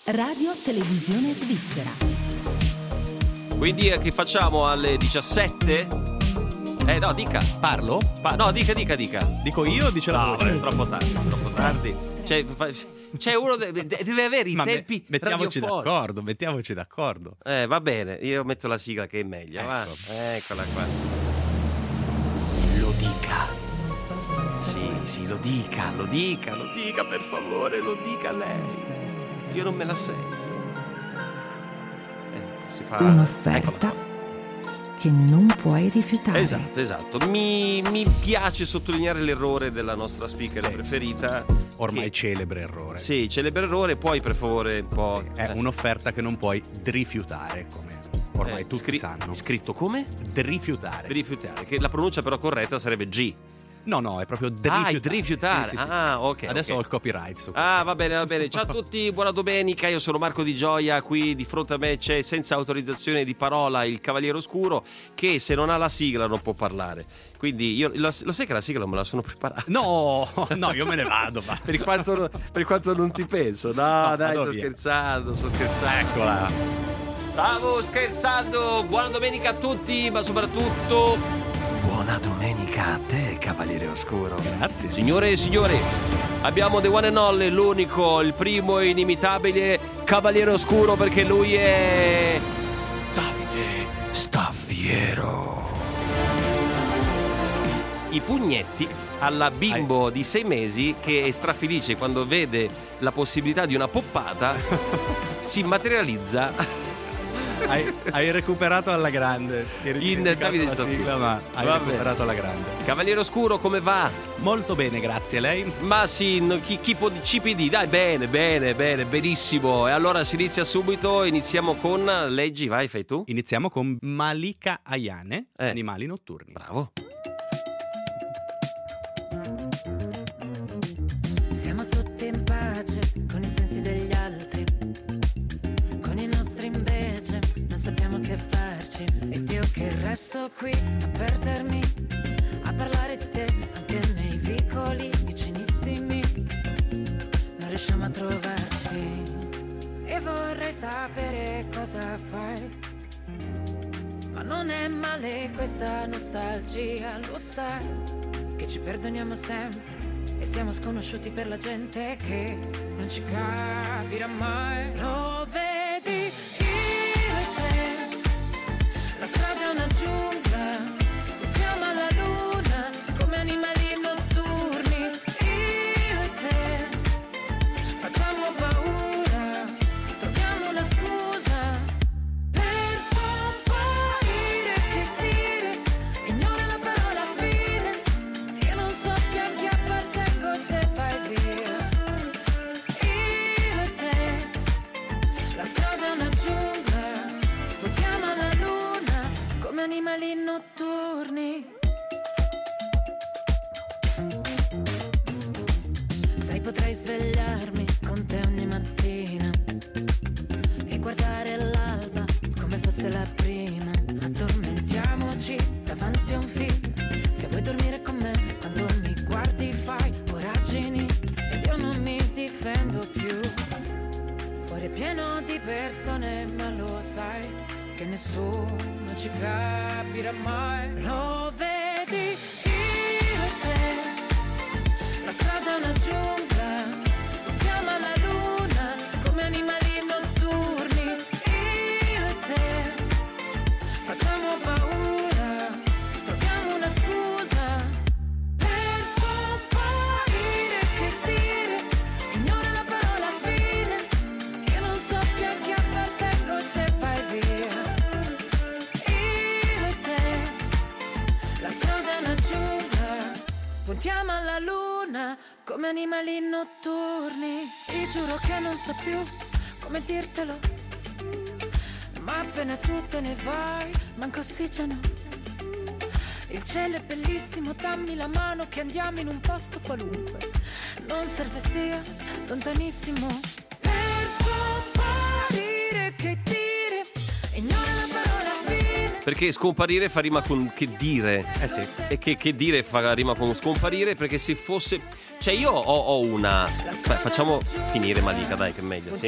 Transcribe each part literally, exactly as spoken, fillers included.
Radio Televisione Svizzera. Quindi che facciamo alle diciassette? Eh no, dica. Parlo? Pa- no, dica, dica, dica. Dico io o dice la No, voce? è troppo tardi, troppo tardi. Cioè, fa- c'è uno de- de- deve avere i Ma me- tempi mettiamoci radiofonici. d'accordo, mettiamoci d'accordo. Eh, va bene, io metto la sigla che è meglio. Ecco. Va. Eccola qua. Lo dica. Sì, sì, lo dica, lo dica, lo dica, per favore, lo dica lei. Io non me la sento. Eh, si fa... Un'offerta Eccola che non puoi rifiutare. Esatto, esatto. Mi, mi piace sottolineare l'errore della nostra speaker Sì. preferita. Ormai che- celebre errore. Sì, celebre errore, poi per favore un po'... È eh, un'offerta che non puoi rifiutare, come ormai eh, tutti scri- sanno. Scritto come? Rifiutare. Rifiutare, che la pronuncia però corretta sarebbe G. No, no, è proprio Ah, rifiutare. il rifiutare. Sì, sì, sì. Ah, ok. Adesso ok. ho il copyright su questo. Ah, va bene, va bene. Ciao a tutti, buona domenica. Io sono Marco Di Gioia. Qui di fronte a me c'è, senza autorizzazione di parola, il Cavaliere Oscuro, che se non ha la sigla non può parlare. Quindi io lo, lo sai che la sigla non me la sono preparata. No, no, io me ne vado. va. Per quanto, per quanto non ti penso. No, No, dai, vado sto via. scherzando, sto scherzando. Eccola. Stavo scherzando. Buona domenica a tutti, ma soprattutto buona domenica a te, Cavaliere Oscuro. Grazie. Signore e signori, abbiamo The One and Only, l'unico, il primo e inimitabile Cavaliere Oscuro, perché lui è Davide Staffiero. I pugnetti alla bimbo di sei mesi che è strafelice quando vede la possibilità di una poppata si materializza Hai, hai recuperato alla grande. Eri in dimenticato Davide la Staffiero. sigla, ma hai Va recuperato bene. alla grande. Cavaliere Oscuro, come va? Molto bene, grazie. Lei? Ma sì, no, chi, chi può C P D? Dai, bene, bene, bene, benissimo. E allora si inizia subito, iniziamo con... Leggi, vai, fai tu. Iniziamo con Malika Ayane, Eh. Animali notturni. Bravo. Siamo tutti in pace con i sensi degli altri, con i nostri invece non sappiamo che farci. Ed io che resto qui a perdermi, a parlare di te anche nei vicoli vicinissimi. Non riusciamo a trovarci e vorrei sapere cosa fai. Ma non è male questa nostalgia, lo sai che ci perdoniamo sempre e siamo sconosciuti per la gente che non ci capirà mai. Lo vedi, io e te, la strada è una giungla, puntiamo alla luna come animali notturni. Io e te, facciamo paura, troviamo una scusa per scomparire. Che dire, ignora la parola fine. Io non so più a chi appartengo se vai via. Io e te, la strada è una giungla, puntiamo alla luna come animali notturni. Sai, potrei svegliarmi con te ogni mattina e guardare l'alba come fosse la prima. Addormentiamoci davanti a un film. Se vuoi dormire con me, quando mi guardi fai voragini ed io non mi difendo più. Fuori è pieno di persone, ma lo sai che nessuno ci capirà mai. Lo vedi, io e te, la strada è una giungla, puntiamo alla luna come animali notturni. Io e te, facciamo paura, troviamo una scusa per scomparire. Che dire, ignora la parola fine. Io non so più a chi appartengo se vai via. Io e te, la strada è una giungla, puntiamo alla luna come animali notturni. Ti giuro che non so più come dirtelo, ma appena tu te ne vai manca ossigeno. Il cielo è bellissimo, dammi la mano che andiamo in un posto qualunque. Non serve sia lontanissimo per scomparire. Che dire, ignora la parola fine. Perché scomparire fa rima con che dire. Eh sì. E che, che dire fa rima con scomparire, perché se fosse... Cioè io ho, ho una... Fa- facciamo finire Malika, dai, che è meglio, sì?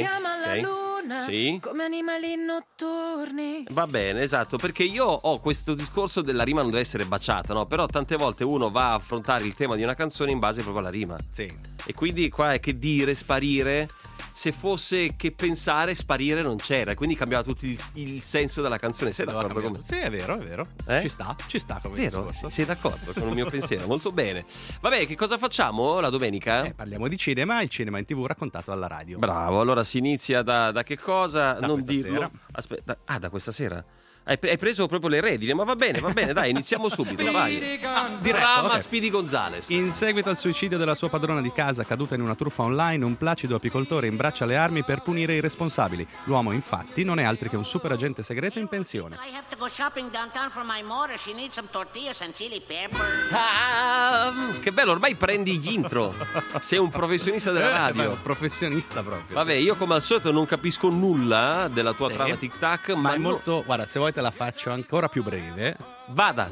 la Ok. luna, Sì. come animali notturni. Va bene, esatto, perché io ho questo discorso della rima non deve essere baciata, no? Però tante volte uno va a affrontare il tema di una canzone in base proprio alla rima. Sì. E quindi qua è che dire, sparire, se fosse che pensare, sparire non c'era, quindi cambiava tutto il, il senso della canzone. Sei Doveva d'accordo con me? cambiare. Sì, è vero, è vero. Eh? Ci sta, ci sta come Vero? discorso. Sei d'accordo con il mio pensiero? Molto bene. Vabbè, che cosa facciamo la domenica? Eh, parliamo di cinema, il cinema in tv raccontato alla radio. Bravo, allora si inizia da, da che cosa? Da non questa dirlo. sera. Aspetta, ah, da questa sera. Hai, pre- hai preso proprio le redine, ma va bene, va bene, dai, iniziamo subito, vai. Ah, diretto, Drama ok. Speedy Gonzales. In seguito al suicidio della sua padrona di casa caduta in una truffa online, un placido apicoltore imbraccia le armi per punire i responsabili. L'uomo, infatti, non è altro che un super agente segreto in pensione. I have to go shopping downtown for my mother. She needs some tortillas and chili pepper. Ah, che bello, ormai prendi gli intro. Sei un professionista della Eh, ma è radio. un professionista proprio. Vabbè, io come al solito non capisco nulla della tua Sì. trama tic tac, Ma ma è no- molto. Guarda, se vuoi te la faccio ancora più breve. Vada.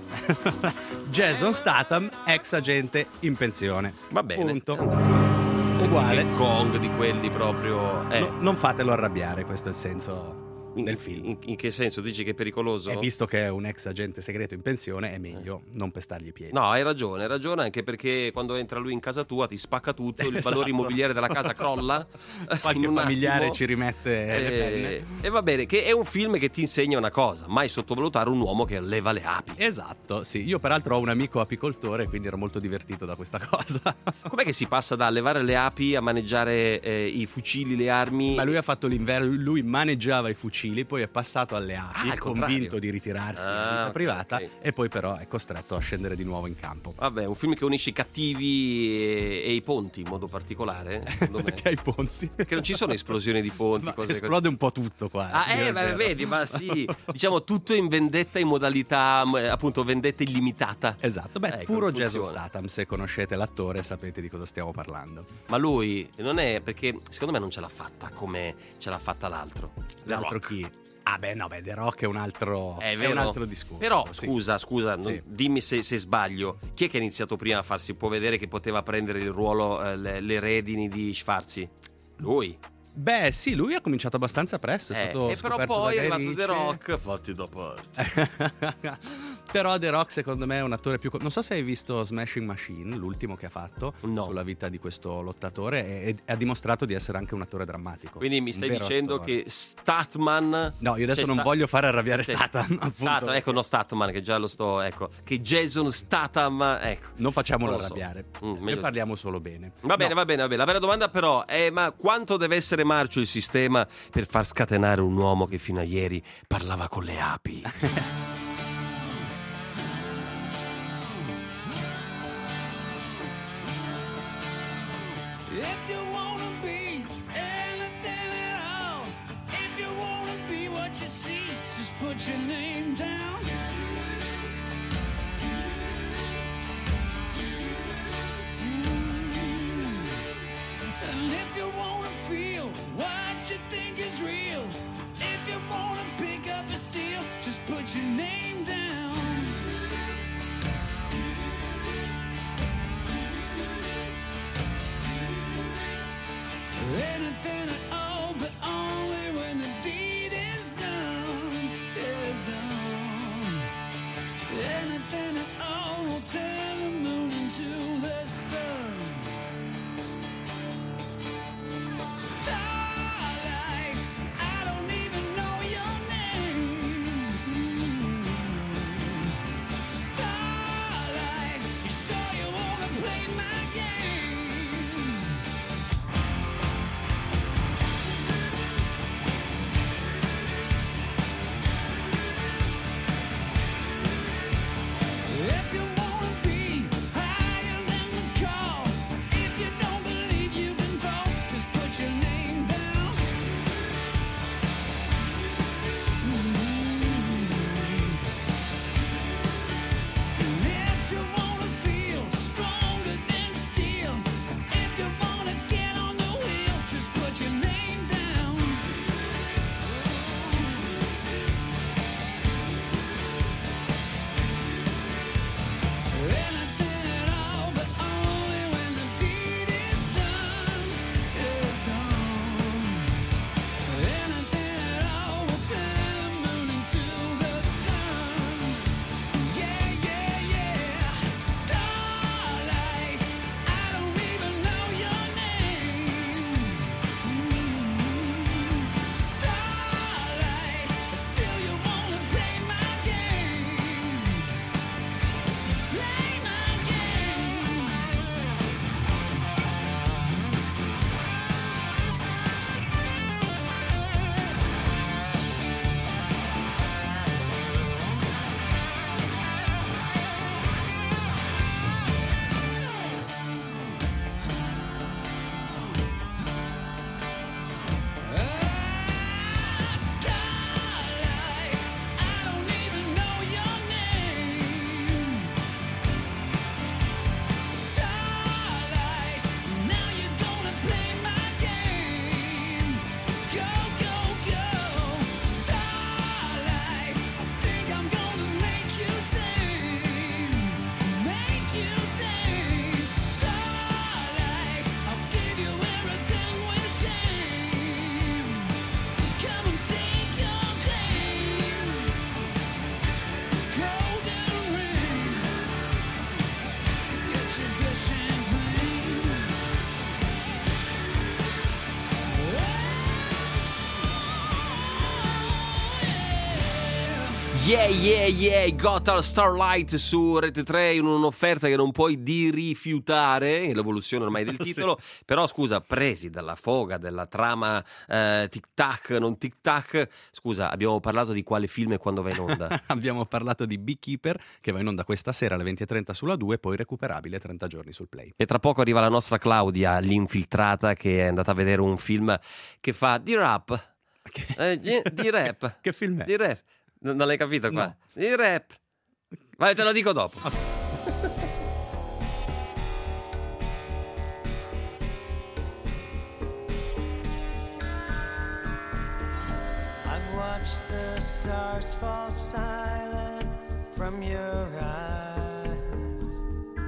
Jason Statham, ex agente in pensione. Va bene. Punto. È andato. Uguale. King Kong di quelli proprio. Eh. No, non fatelo arrabbiare, questo è il senso In- del film. In, in che senso? Dici che è pericoloso? E visto che è un ex agente segreto in pensione, è meglio non pestargli i piedi. No, hai ragione, hai ragione, anche perché quando entra lui in casa tua ti spacca tutto, il Esatto. valore immobiliare della casa crolla. Qualche in un familiare attimo. ci rimette le penne. E, e va bene, che è un film che ti insegna una cosa: mai sottovalutare un uomo che alleva le api. Esatto, sì. Io peraltro ho un amico apicoltore, quindi ero molto divertito da questa cosa. Com'è che si passa da allevare le api a maneggiare eh, i fucili, le armi? Ma lui ha fatto l'inverno, lui maneggiava i fucili, poi è passato alle Ah, api, al convinto contrario. di ritirarsi Ah, in vita ok, privata, ok. e poi però è costretto a scendere di nuovo in campo. Vabbè, un film che unisce i cattivi e, e i ponti in modo particolare, secondo me. Perché ai ponti? Perché non ci sono esplosioni di ponti, Ma cose così. esplode un po' tutto qua. Ah, dire eh, il ma vero. vedi, ma sì, diciamo tutto in vendetta in modalità, m, appunto, vendetta illimitata. Esatto, beh, Ecco, puro funziona. Jason Statham, se conoscete l'attore sapete di cosa stiamo parlando. Ma lui non è, perché secondo me non ce l'ha fatta come ce l'ha fatta l'altro. The L'altro Rock. chi? Ah beh no, beh, The Rock è un altro, È è vero. un altro discorso. Però sì. scusa, scusa, non- Sì. dimmi se, se sbaglio. Chi è che ha iniziato prima a farsi? Può vedere che poteva prendere il ruolo, eh, le, le redini di Schwarzi? Lui. Beh sì, lui ha cominciato abbastanza presto, è Eh, stato e però scoperto poi da è Guy arrivato The Ritchie. Rock. Fatti da parte. Però The Rock secondo me è un attore più... Non so se hai visto Smashing Machine, l'ultimo che ha fatto, No. sulla vita di questo lottatore, e, e ha dimostrato di essere anche un attore drammatico. Quindi mi Un stai vero dicendo attore. che Statman. No, io adesso Cioè, non sta- voglio fare arrabbiare Sì. Statham, appunto. Statham, ecco, no Statman, che già lo sto, ecco. Che Jason Statham, ecco. Non facciamolo Non lo so. arrabbiare, Mm, ne meglio- parliamo solo bene. Va bene, No, va bene, va bene. La vera domanda però è: ma quanto deve essere marcio il sistema per far scatenare un uomo che fino a ieri parlava con le api? If you wanna be anything at all, if you wanna be what you see, just put your name down. Mm. And if you wanna feel what you think is real, if you wanna pick up a steel, just put your name down. Anything at all, but only when the deed is done, is done. Yeah, yeah, yeah, Gotham Starlight su Rete tre in un'offerta che non puoi di rifiutare, l'evoluzione ormai del titolo, sì. Però scusa, presi dalla foga della trama eh, tic-tac, non tic-tac, scusa, abbiamo parlato di quale film e quando va in onda? Abbiamo parlato di Beekeeper, che va in onda questa sera alle venti e trenta sulla due, poi recuperabile trenta giorni sul Play. E tra poco arriva la nostra Claudia, l'infiltrata, che è andata a vedere un film che fa di rap. Che... Eh, di rap. Che film è? Di rap. Non l'hai capito qua? No. Di rap. Vai, te lo dico dopo. Okay. I've watched the stars fall silent from your eyes.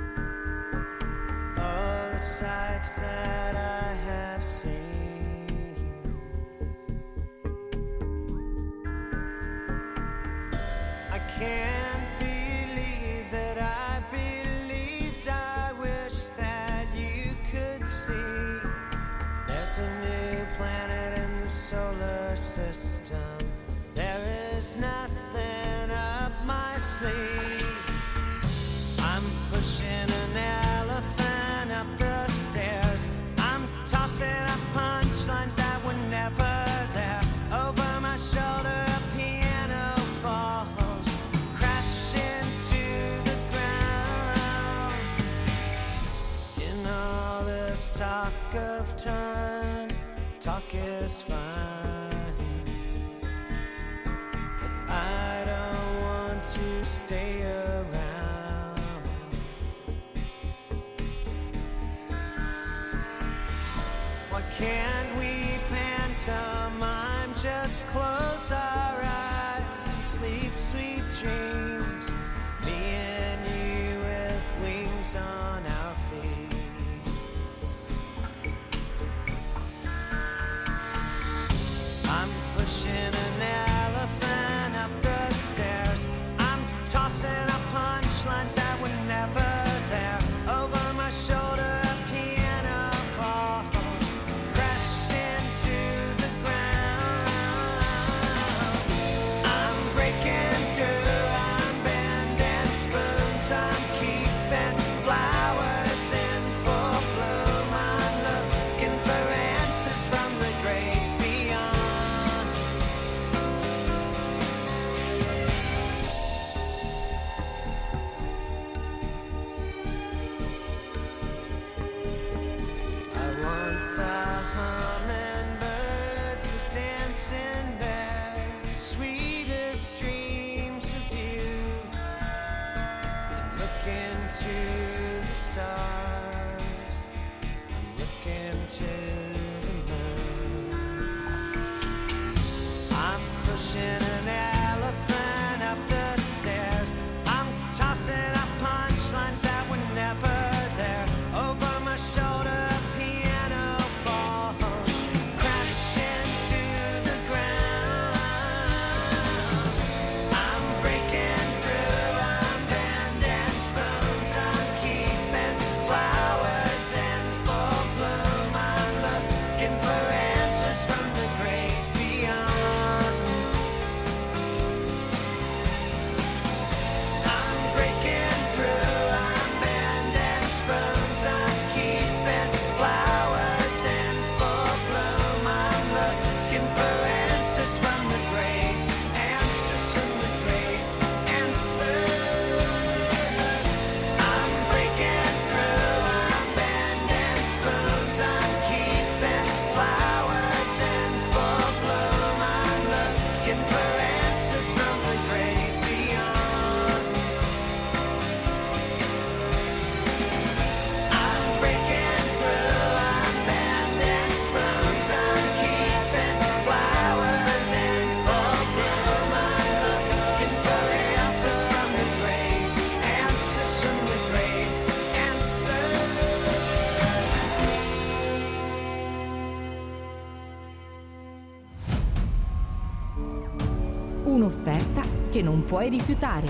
All the sights that I have seen. I can't believe that I believed. I wish that you could see. There's a new planet in the solar system. There is nothing up my sleeve. I'm pushing an elephant up the stairs. I'm tossing up punchlines that were never there. Over my shoulder a piano falls, crashing to the ground. In all this talk of time, talk is fine, but I don't want to stay around. Why can't we pantomime? Just close our eyes and sleep sweet dreams. Me and you with wings on our feet. I'm pushing an elephant up the stairs. I'm tossing up punchlines that were never there. Over my shoulder a piano falls, crashing to the ground. I'm breaking through, I'm bending spoons, I'm keeping flowers in full bloom. I'm looking for answers from the great beyond. I want the hummingbirds, the dancing bears, sweetest dreams of you. I'm looking to the stars, I'm looking to the moon. I'm pushing an elephant up the stairs. I'm tossing up punchlines that were never there. Over my shoulder a piano falls, crashing to the ground. I'm breaking through, I'm bending spoons, I'm keeping flowers in full bloom. I'm looking for answers from the great beyond. I'm breaking through, I'm bending spoons, I'm keeping flowers in full bloom. I'm looking for answers from the great, answers from the great, answers. I'm breaking through, I'm bending spoons, I'm keeping flowers in full bloom. I'm looking for answers from the great beyond. I'm breaking through, I'm bending spoons, I'm keeping flowers in full bloom. I'm looking for answers from the great, answers from the great, answers. Un'offerta che non puoi rifiutare.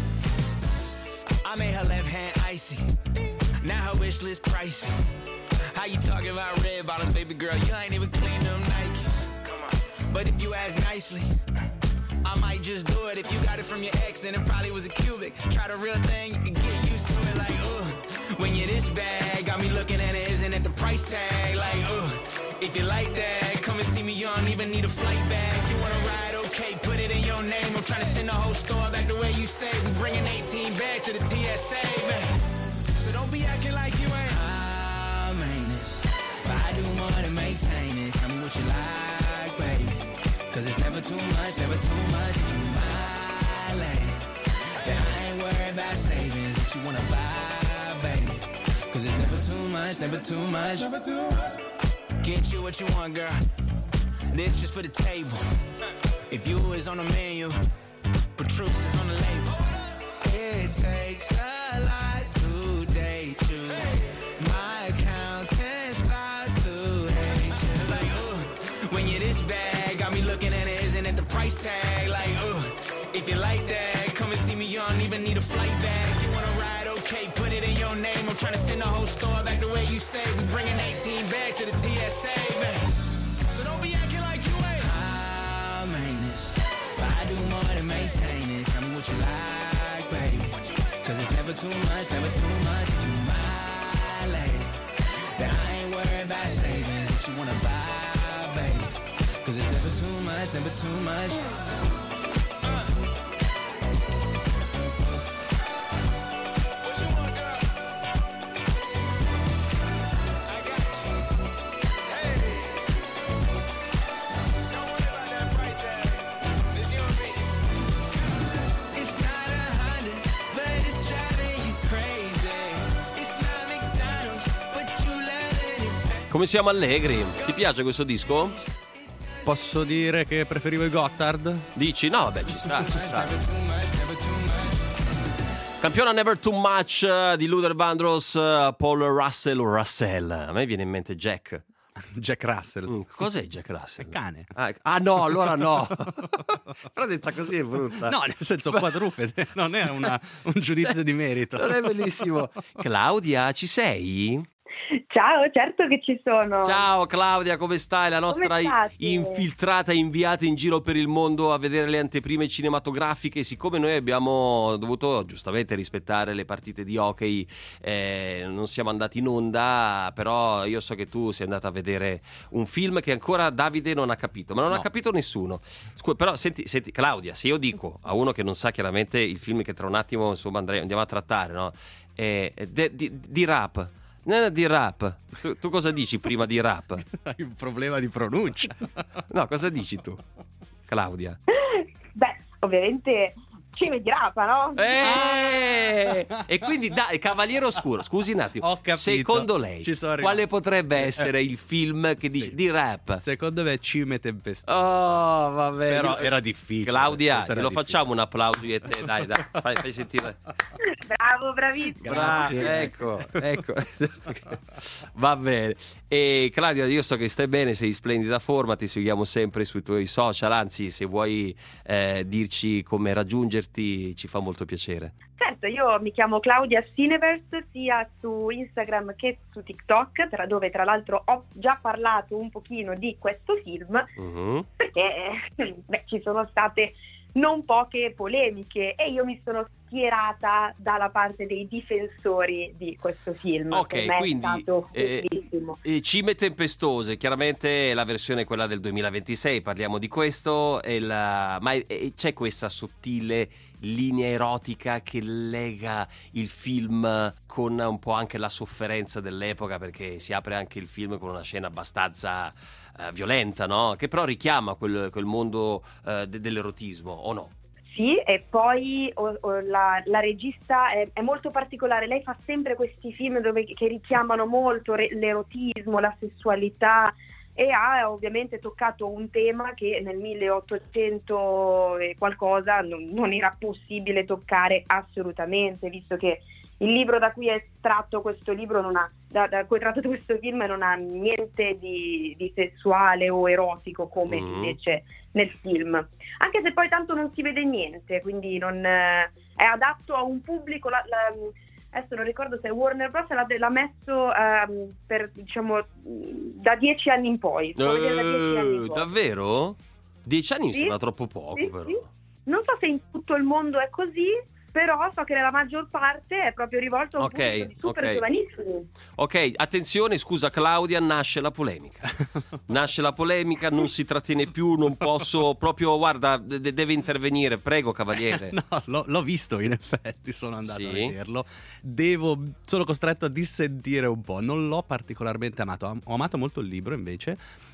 I made her left hand icy. Now her wish list pricey. How you talking about red bottoms, baby girl? You ain't even clean them Nikes. Come on. But if you ask nicely, I might just do it. If you got it from your ex, then it probably was a cubic. Try the real thing, you can get used to it. Like, ugh, when you're this bad, got me looking at it, isn't it the price tag? Like, ugh, if you like that, come and see me, you don't even need a flight back. You wanna ride, okay, put it in your name. I'm trying to send the whole store back the way you stay. We bringing eighteen back to the D S A, man. So don't be acting like you ain't high maintenance, but I do more than maintain it. Tell me what you like, baby, cause it's never too much, never too much. If you my lady, then I ain't worried about savings. What you wanna buy, baby, cause it's never too much, never too much, never too much. Get you what you want, girl. This just for the table. If you is on the menu, Patrice is on the label. It takes a lot to date you. My accountant's about to hate you. Like, ooh, when you're this bad, got me looking at it, isn't it the price tag? Like, ooh, if you like that, come and see me, you don't even need a flight back. You wanna ride, okay, put it in your name. I'm trying to send the whole store back the way you stay. We bringing eighteen back to the D S A, man. So don't be acting like you ain't high maintenance, but I do more than maintain it. Tell me what you like, baby, cause it's never too much, never too much. If you my lady, then I ain't worried about savings. What you wanna buy, baby, cause it's never too much, never too much. Come siamo allegri. Ti piace questo disco? Posso dire che preferivo i Gotthard? Dici? No, vabbè, ci sta, ci sta. Campiona Never Too Much di Luther Vandross, Paul Russell Russell. A me viene in mente Jack. Jack Russell. Mm, cos'è Jack Russell? È cane. Ah, ah no, allora no. Però detta così è brutta. No, nel senso quadrupede, non è una, un giudizio di merito. Non è bellissimo. Claudia, ci sei? Ciao, certo che ci sono. Ciao Claudia, come stai? La nostra infiltrata inviata in giro per il mondo a vedere le anteprime cinematografiche. Siccome noi abbiamo dovuto giustamente rispettare le partite di hockey, eh, non siamo andati in onda, però io so che tu sei andata a vedere un film che ancora Davide non ha capito, ma non No. ha capito nessuno. Scu- però senti, senti Claudia, se io dico a uno che non sa chiaramente il film che tra un attimo insomma andrei, andiamo a trattare, no? Eh, de, di, di rap. No, di rap. Tu, tu cosa dici prima di rap? Hai un problema di pronuncia. No, cosa dici tu, Claudia? Beh, ovviamente cime di rapa, no? Eh! E quindi dai, Cavaliere Oscuro, scusi un attimo. Ho capito. Secondo lei, Ci sono arrivato. quale potrebbe essere il film che dice Sì. di rap? Secondo me Cime Tempestose. Oh, vabbè. Però era difficile. Claudia, Questo era lo difficile. facciamo un applauso io e te, dai, dai, fai, fai sentire. Bravo, bravissimo. Grazie. Bra- ecco, ecco. Va bene. E Claudia, io so che stai bene, sei in splendida forma, ti seguiamo sempre sui tuoi social, anzi, se vuoi eh, dirci come raggiungerti, ci fa molto piacere. Certo, io mi chiamo Claudia Cineverse sia su Instagram che su TikTok, tra dove tra l'altro ho già parlato un pochino di questo film, Mhm. perché eh, beh, ci sono state non poche polemiche e io mi sono schierata dalla parte dei difensori di questo film. Ok, Per me quindi, è stato eh, bellissimo. E Cime Tempestose, chiaramente la versione è quella del duemilaventisei, parliamo di questo, e la- ma è- è- c'è questa sottile linea erotica che lega il film con un po' anche la sofferenza dell'epoca, perché si apre anche il film con una scena abbastanza eh, violenta, no? Che però richiama quel, quel mondo eh, de- dell'erotismo, o no? Sì, e poi o- o la, la regista è, è molto particolare, lei fa sempre questi film dove, che richiamano molto re- l'erotismo, la sessualità, e ha ovviamente toccato un tema che nel milleottocento e qualcosa non, non era possibile toccare assolutamente, visto che il libro da cui è tratto questo libro non ha, da, da cui è tratto questo film non ha niente di, di sessuale o erotico come Mm. invece nel film, anche se poi tanto non si vede niente, quindi non, eh, è adatto a un pubblico, la, la, adesso non ricordo se Warner Bros. l'ha, l'ha messo ehm, per, diciamo, da dieci anni in poi. Eh, da dieci anni in poi. Davvero? Dieci anni mi Sì, sembra troppo poco, sì, però. sì. Non so se in tutto il mondo è così, però so che nella maggior parte è proprio rivolto a un Ok, pubblico di super ok. giovanissimi. Ok, attenzione, scusa Claudia, nasce la polemica. Nasce la polemica, non si trattiene più, non posso proprio, guarda, de- deve intervenire, prego cavaliere. No, l'ho, l'ho visto in effetti, sono andato Sì? a vederlo. Devo, sono costretto a dissentire un po'. Non l'ho particolarmente amato. Ho ho amato molto il libro invece.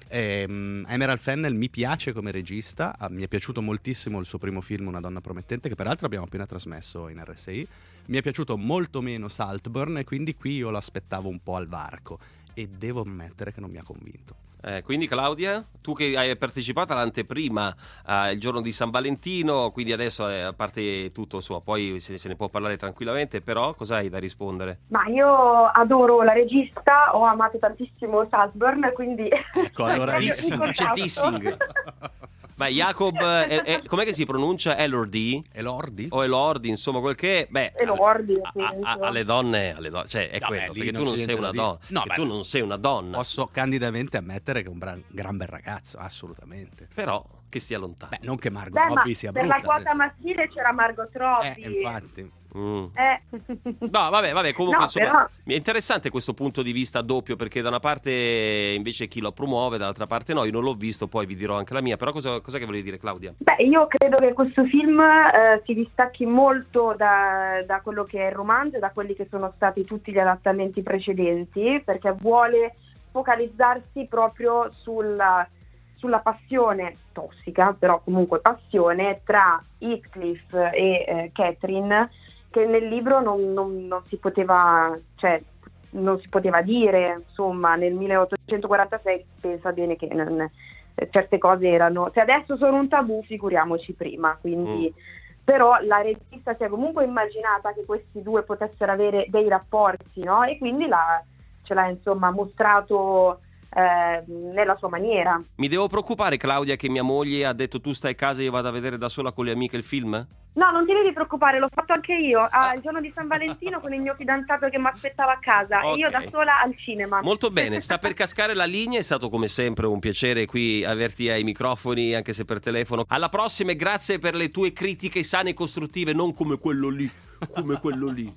Ehm, Emerald Fennell mi piace come regista. Ah, mi è piaciuto moltissimo il suo primo film, Una donna promettente, che peraltro abbiamo appena trasmesso in R S I. Mi è piaciuto molto meno Saltburn, e quindi qui io lo aspettavo un po' al varco, e devo ammettere che non mi ha convinto. Eh, quindi Claudia, tu che hai partecipato all'anteprima eh, il giorno di San Valentino, quindi adesso eh, a parte tutto, insomma, poi se, se ne può parlare tranquillamente, però cosa hai da rispondere? Ma io adoro la regista, ho amato tantissimo Saltburn, quindi Ecco, allora proprio dissing, in c'è contatto. dissing. Beh, Jacob, è, è, com'è che si pronuncia? Elordi? Elordi? O Elordi, insomma, quel che è, beh, Elordi, a- penso. a- a- alle donne, alle donne, cioè è No, quello, beh, lì perché non tu non c'è sei niente una da dire. donna, No, perché beh, tu non sei una donna, Posso candidamente ammettere che è un bra- gran bel ragazzo, assolutamente. però che stia lontano. Beh, non che Margot Beh, ma Robbie sia per brutta. la quota maschile c'era Margot eh, Robbie. infatti. Mm. Eh. No, vabbè, vabbè, comunque No, insomma, però- mi è interessante questo punto di vista doppio, perché da una parte invece chi lo promuove, dall'altra parte no, io non l'ho visto, poi vi dirò anche la mia, però cosa, cosa che volevi dire Claudia? Beh, io credo che questo film eh, si distacchi molto da, da quello che è il romanzo e da quelli che sono stati tutti gli adattamenti precedenti, perché vuole focalizzarsi proprio sulla, sulla passione tossica, però comunque passione, tra Heathcliff e eh, Catherine, che nel libro non, non, non si poteva, cioè non si poteva dire, insomma, nel milleottocentoquarantasei pensa bene che non, eh, certe cose erano, se adesso sono un tabù, figuriamoci prima, quindi Mm. però la regista si è comunque immaginata che questi due potessero avere dei rapporti, no? E quindi la, ce l'ha insomma mostrato eh, nella sua maniera. Mi devo preoccupare, Claudia, che mia moglie ha detto tu stai a casa e io vado a vedere da sola con le amiche il film? No, non ti devi preoccupare, l'ho fatto anche io, ah, Ah. il giorno di San Valentino con il mio fidanzato che mi aspettava a casa, e io Ok. da sola al cinema. Molto bene, sta per cascare la linea, è stato come sempre un piacere qui averti ai microfoni, anche se per telefono. Alla prossima e grazie per le tue critiche sane e costruttive, non come quello lì, come quello lì.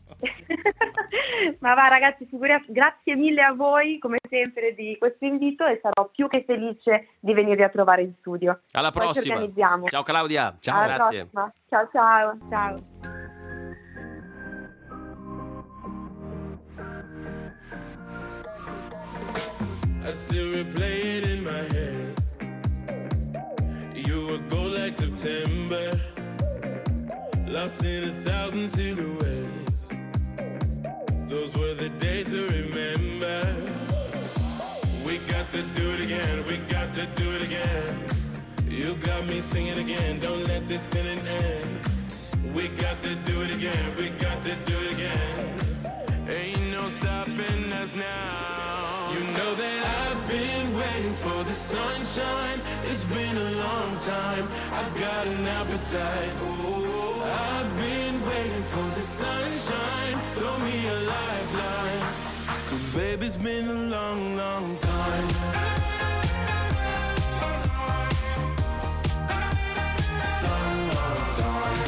Ma va ragazzi, figuriamoci, grazie mille a voi come sempre di questo invito, e sarò più che felice di venirvi a trovare in studio. Alla Poi ci prossima. organizziamo. Ciao Claudia. Ciao, Alla grazie. prossima. Ciao ciao, ciao. I still replay it in my head. You would go like September, lost in a thousand silhouettes. Those were the days to remember. We got to do it again, we got to do it again. You got me singing again, don't let this feeling end. We got to do it again, we got to do it again. Ain't no stopping us now. You know that I've been waiting for the sunshine. It's been a long time. I've got an appetite. Oh, I've been waiting for the sunshine. Throw me a lifeline. Cause baby, it's been a long, long time. Long, long time.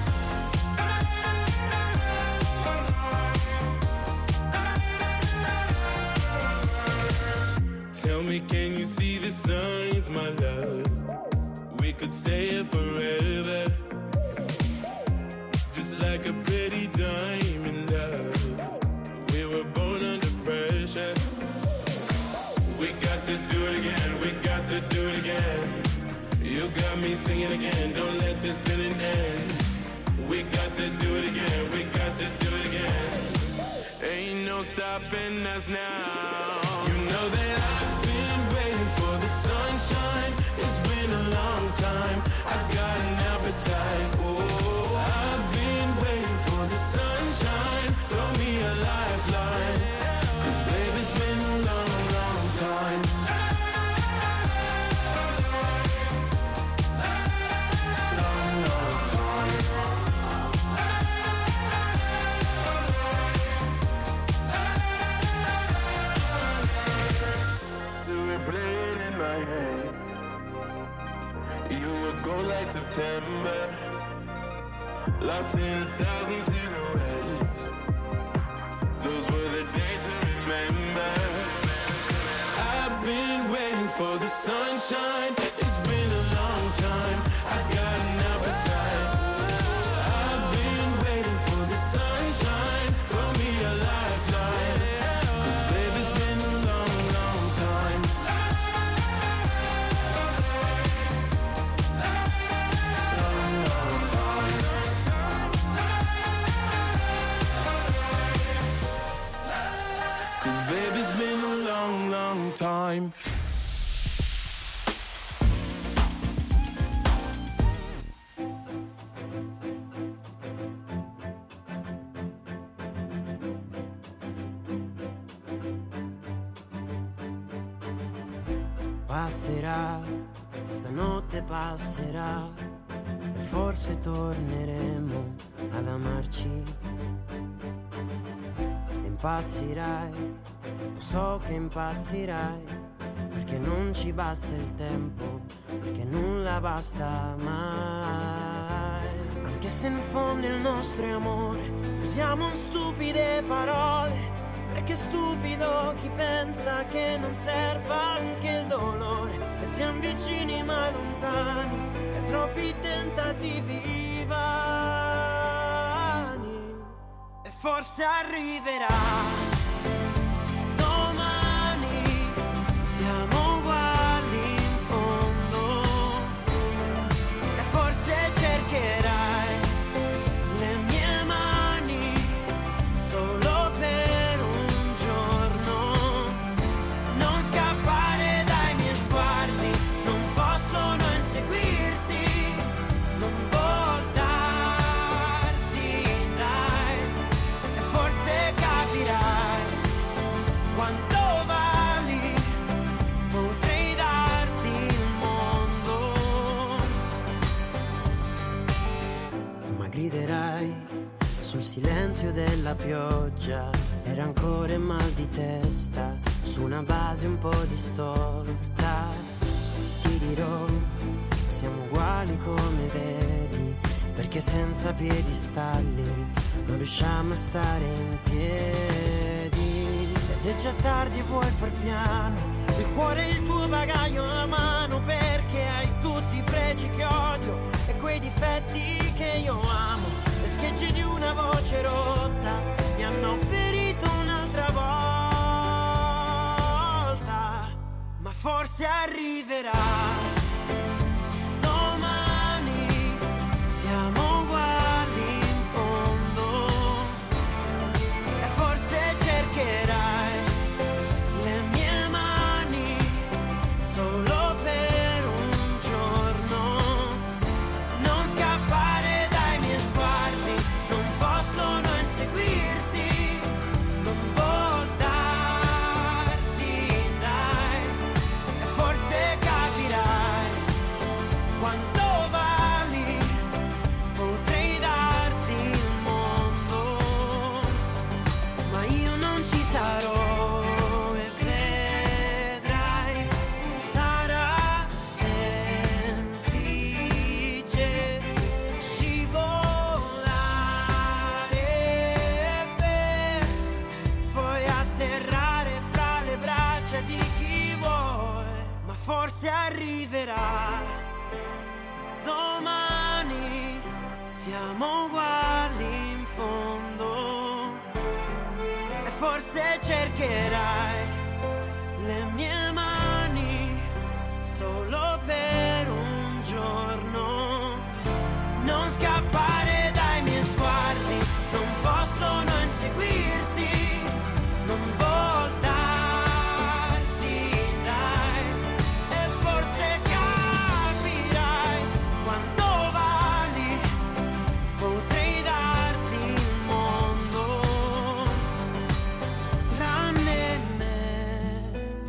Tell me, can you see the signs, my love? We could stay here forever, just like a pretty diamond, love. We were born under pressure. We got to do it again, we got to do it again. You got me singing again, don't let this feeling end. We got to do it again, we got to do it again. Ain't no stopping us now. You know that I've been waiting for the sunshine. It's been a long time. I've got an appetite. Oh, I've been waiting for the sunshine. Throw me a lifeline. Cause baby, it's been a long, long time. Long, long time. Go like September, lost in a thousand silhouettes. Those were the days to remember. I've been waiting for the sunshine. It's been a long time. I got an appetite. I've been waiting for the sunshine. Throw me a lifeline. 'Cause baby, it's been a long, long time. Long, long time. Cause baby, it's been a long, long time. Passerà, stanotte passerà e forse torneremo ad amarci. Impazzirai, lo so che impazzirai, perché non ci basta il tempo, perché nulla basta mai. Anche se in fondo il nostro è amore, usiamo stupide parole. Perché è stupido chi pensa che non serva anche il dolore. E siamo vicini ma lontani, e troppi tentativi vani. E forse arriverà domani, siamo uguali in fondo. E forse cercherai le mie mani solo per sul silenzio della pioggia e rancore e mal di testa su una base un po' distorta. Ti dirò, siamo uguali come vedi, perché senza piedistalli non riusciamo a stare in piedi. Ed è già tardi e vuoi far piano, il cuore e il tuo bagaglio a mano, perché hai tutti i pregi che odio e quei difetti che io amo. Le schegge di una voce rotta mi hanno ferito un'altra volta, ma forse arriverà domani, siamo uguali in fondo. E forse cercherai le mie mani solo per un giorno. Non scappare dai miei sguardi, non possono inseguirti, non voltarti, dai. E forse capirai quanto vali, potrei darti il mondo, ma io non ci sarò e vedrai, sarà semplice scivolare per poi atterrare fra le braccia di chi vuoi, ma forse arriverà domani, siamo uguali in fondo. E forse cercherai le mie mani solo per un giorno. Non scappare dai miei sguardi, non possono inseguirti, non voltarti, dai. E forse capirai quanto vali, potrei darti il mondo, tranne me.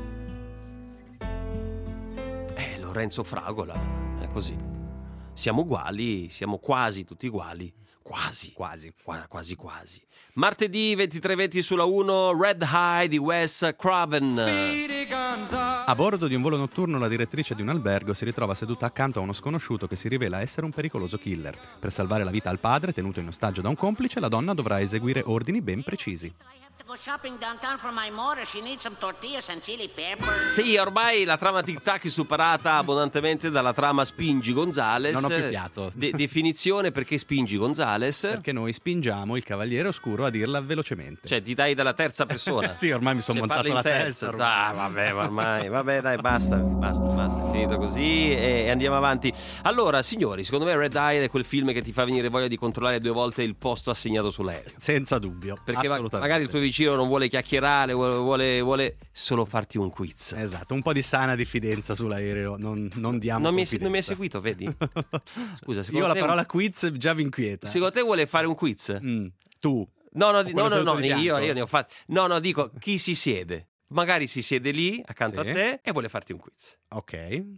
Eh, Lorenzo Fragola, è così. Siamo uguali, siamo quasi tutti uguali. Quasi, Quasi. Qua- quasi, quasi. Martedì ventitré venti sulla uno, Red High di Wes Craven. Speedy guns are A bordo di un volo notturno la direttrice di un albergo si ritrova seduta accanto a uno sconosciuto che si rivela essere un pericoloso killer. Per salvare la vita al padre, tenuto in ostaggio da un complice, la donna dovrà eseguire ordini ben precisi. To go shopping downtown for my mother. She needs some tortillas and chili peppers. Sì, ormai la trama tic-tac è superata abbondantemente dalla trama Spingi Gonzales. Non ho più fiato. De- definizione perché Spingi Gonzales? Perché noi spingiamo il Cavaliere Oscuro a dirla velocemente. Cioè, ti dai dalla terza persona. Sì, ormai mi sono Cioè, montato parli la in testa. terza. Ah, vabbè, ormai. Vabbè, dai, basta, basta, basta. È finito così e andiamo avanti. Allora, signori, secondo me Red Eye è quel film che ti fa venire voglia di controllare due volte il posto assegnato sull'aereo. Senza dubbio. Perché ma- assolutamente. magari il tuo vicino non vuole chiacchierare, vuole, vuole, vuole solo farti un quiz. Esatto, un po' di sana diffidenza sull'aereo, non, non diamo Non mi, confidenza. non mi hai seguito, vedi? Scusa, secondo Io la te- parola quiz già vi inquieta. Secondo te vuole fare un quiz? Mm, tu. No, no, O di- quello no, no, seduto no, di io, fianco? io ne ho fatti. No, no, dico chi si siede. Magari si siede lì accanto Sì. a te e vuole farti un quiz. Ok.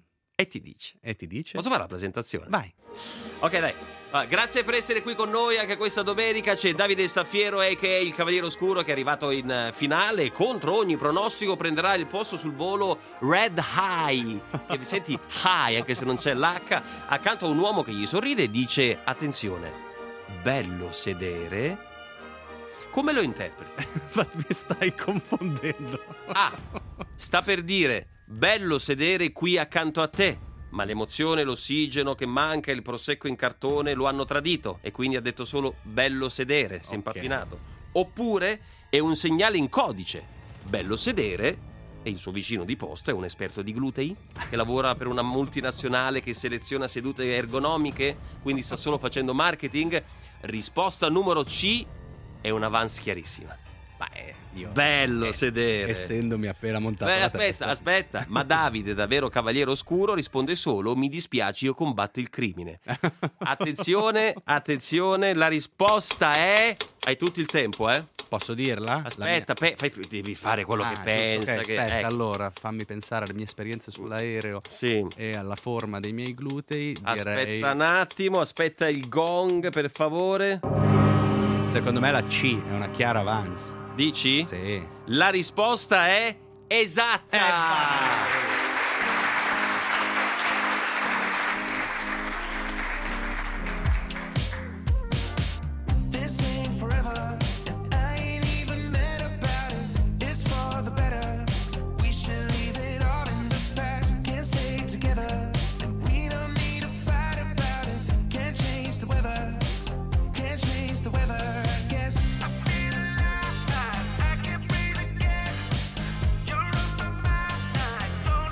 E ti dice. E ti dice? Posso fare la presentazione? Vai. Ok, dai. Ah, grazie per essere qui con noi anche questa domenica. C'è Davide Staffiero, a k a il Cavaliere Oscuro, che è arrivato in eh, finale e contro ogni pronostico prenderà il posto sul volo Red High, che ti senti high anche se non c'è l'H, accanto a un uomo che gli sorride e dice: attenzione, bello sedere. Come lo interpreti? Mi stai confondendo. A. Sta per dire bello sedere qui accanto a te, ma l'emozione, l'ossigeno che manca e il prosecco in cartone lo hanno tradito e quindi ha detto solo bello sedere, si è impappinato. Oppure è un segnale in codice, bello sedere, e il suo vicino di posto è un esperto di glutei che lavora per una multinazionale che seleziona sedute ergonomiche, quindi sta solo facendo marketing. Risposta numero C è un avance chiarissima. Beh, io Bello sedere. essendomi appena montato Beh, la aspetta, testa. aspetta, ma Davide, davvero Cavaliere Oscuro, risponde solo: mi dispiace, io combatto il crimine. Attenzione, attenzione, la risposta è... Hai tutto il tempo, eh? Posso dirla? Aspetta, pe- fai- devi fare quello Ah, che giusto, pensa. ok, che... aspetta, ecco. allora fammi pensare alle mie esperienze sull'aereo Sì. e alla forma dei miei glutei. Direi, Aspetta un attimo, aspetta il gong, per favore. secondo me la C è una chiara avance. Dici? Sì. La risposta è esatta. This ain't forever, and I ain't even mad about it. It's for the better. We should leave it all in the past. Can't stay together, and we don't need to fight about it. Can't change the weather, can't change the weather. I guess I feel alive, I can breathe again. You're on my mind,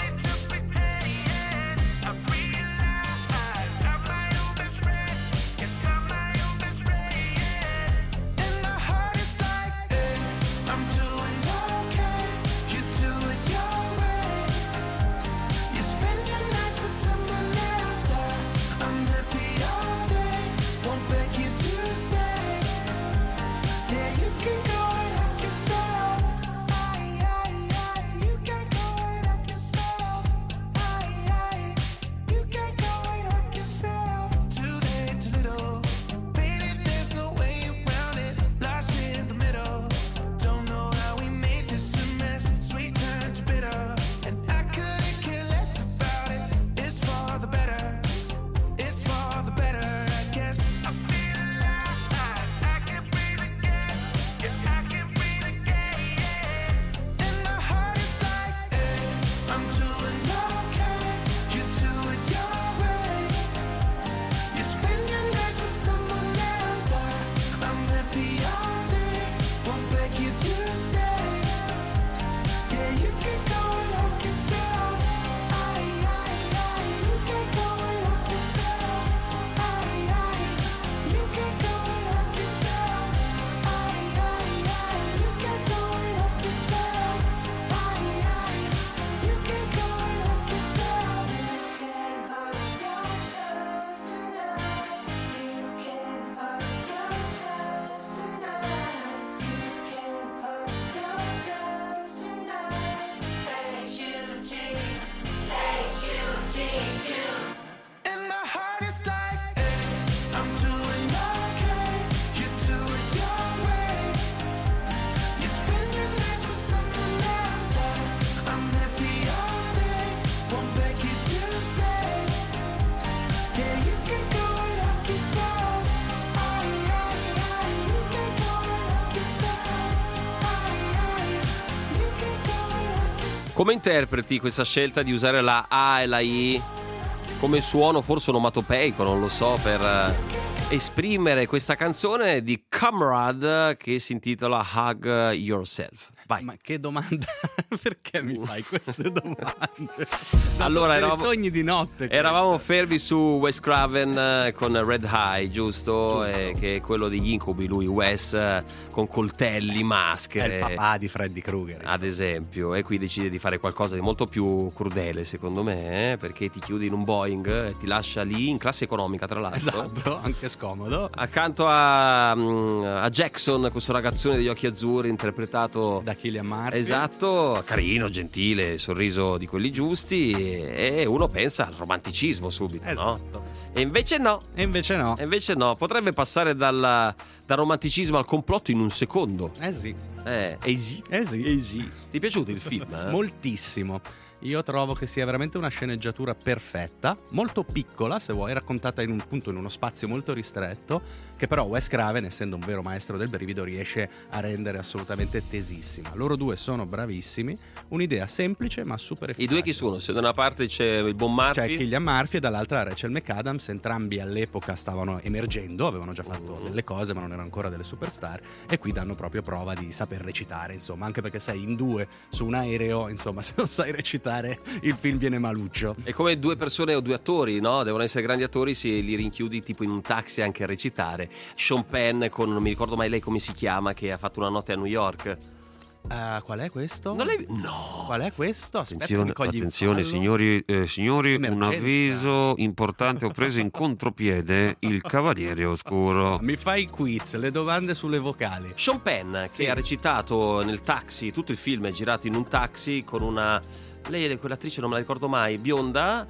Come interpreti questa scelta di usare la A e la I come suono forse onomatopeico, non lo so, per eh, esprimere questa canzone di Comrade che si intitola Hug Yourself? Vai. Ma che domanda? Perché mi fai queste domande? Allora, eravamo, eravamo, sogni di notte. Eravamo queste. fermi su Wes Craven eh, con Red Eye, giusto? Giusto. Eh, che è quello degli incubi, lui, Wes, eh, con coltelli, È maschere. il papà di Freddy Krueger. Ad esempio, e qui decide di fare qualcosa di molto più crudele, secondo me, eh, perché ti chiudi in un Boeing e ti lascia lì in classe economica, tra l'altro. Esatto, anche scomodo. Accanto a, mm, a Jackson, questo ragazzone degli occhi azzurri interpretato Da Cillian Murphy. Esatto, carino, gentile, sorriso di quelli giusti, e uno pensa al romanticismo subito, Esatto. no? E invece no. E invece no. E invece no, potrebbe passare dal, dal romanticismo al complotto in un secondo. Eh sì. Eh, easy. Eh sì. Easy. Ti è piaciuto il film? Eh? Moltissimo. Io trovo che sia veramente una sceneggiatura perfetta, molto piccola, se vuoi, raccontata in un punto in uno spazio molto ristretto, che però Wes Craven, essendo un vero maestro del brivido, riesce a rendere assolutamente tesissima. Loro due sono bravissimi, un'idea semplice ma super efficace. I due chi sono? Se da una parte c'è il buon C'è Murphy, Cillian Murphy e dall'altra Rachel McAdams, entrambi all'epoca stavano emergendo, avevano già fatto Mm. delle cose ma non erano ancora delle superstar, e qui danno proprio prova di saper recitare, insomma, anche perché sei in due su un aereo, insomma, se non sai recitare il film viene maluccio. è come due persone o due attori, no? Devono essere grandi attori, se li rinchiudi tipo in un taxi anche a recitare. Sean Penn con, non mi ricordo mai lei come si chiama, che ha fatto Una notte a New York. Uh, qual è questo? Non l'hai... No. Qual è questo? Aspetta, Attenzione, mi cogli in attenzione fallo. signori, eh, signori, un Emergenza. avviso importante, ho preso in contropiede il Cavaliere Oscuro. Mi fai i quiz, le domande sulle vocali. Sean Penn, che Sì. ha recitato nel taxi, tutto il film è girato in un taxi con una... Lei, quell'attrice non me la ricordo mai, bionda,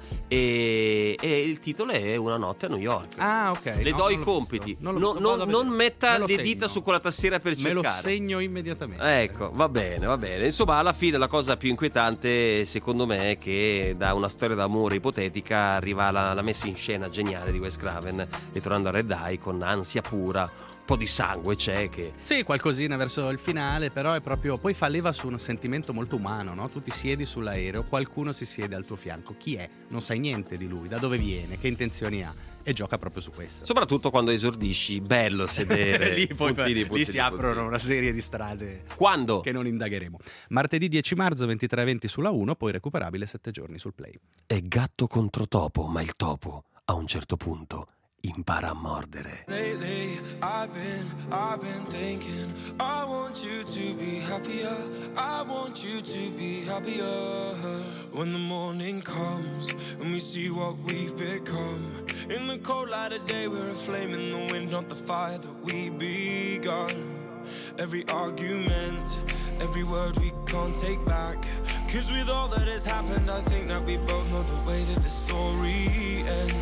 e, e il titolo è Una notte a New York. Ah, ok. Le no, do non i l'ho compiti. visto. Non, l'ho No- visto, non, vado a non vedere. metta Me lo le segno. dita su quella tastiera per Me lo cercare. segno immediatamente. Ecco, va bene, va bene. Insomma, alla fine la cosa più inquietante, secondo me, è che da una storia d'amore ipotetica arriva la, la messa in scena geniale di Wes Craven, ritornando a Red Eye con ansia pura, un po' di sangue c'è che... Sì, qualcosina verso il finale, però è proprio... Poi fa leva su un sentimento molto umano, no? Tu ti siedi sull'aereo, qualcuno si siede al tuo fianco. Chi è? Non sai niente di lui, da dove viene, che intenzioni ha. E gioca proprio su questo. Soprattutto quando esordisci, bello sedere. lì poi puntini, lì puntini, si aprono puntini. una serie di strade Quando? che non indagheremo. Martedì dieci marzo ventitré e venti sulla uno, poi recuperabile sette giorni sul Play. È gatto contro topo, ma il topo, a un certo punto, impara a mordere. Lately, I've been, I've been thinking, I want you to be happier, I want you to be happier. When the morning comes and we see what we've become, in the cold light of day we're a flame in the wind, not the fire that we begun. Every argument, every word we can't take back, 'cause with all that has happened I think that we both know the way that the story ends.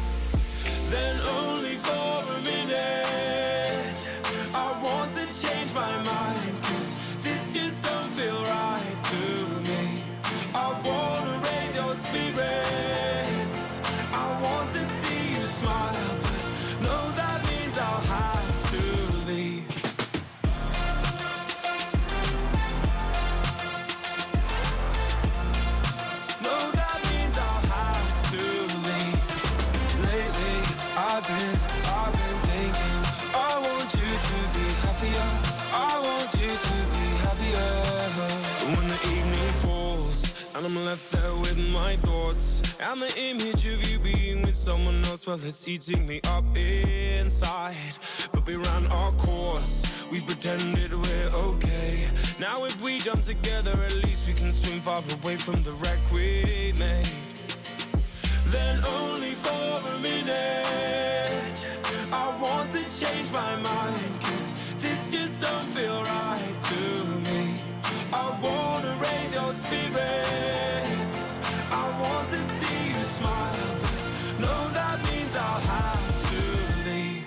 Then only for a minute I want to change my mind, 'cause this just don't feel right to me. I wanna raise your spirits, I want to see you smile, but no, that means I'll have to leave. No, that means I'll have to leave. Lately, I've been, I've been thinking, I want you to be happier, I want you to be happier. When the evening falls and I'm left there with my thoughts, and the image of you being with someone else, well, it's eating me up inside. But we ran our course, we pretended we're okay. Now if we jump together, at least we can swim far away from the wreck we made. Then only for a minute I want to change my mind, 'cause this just don't feel right to me. I wanna raise your spirits, I want to see you smile, but no, that means I'll have to leave.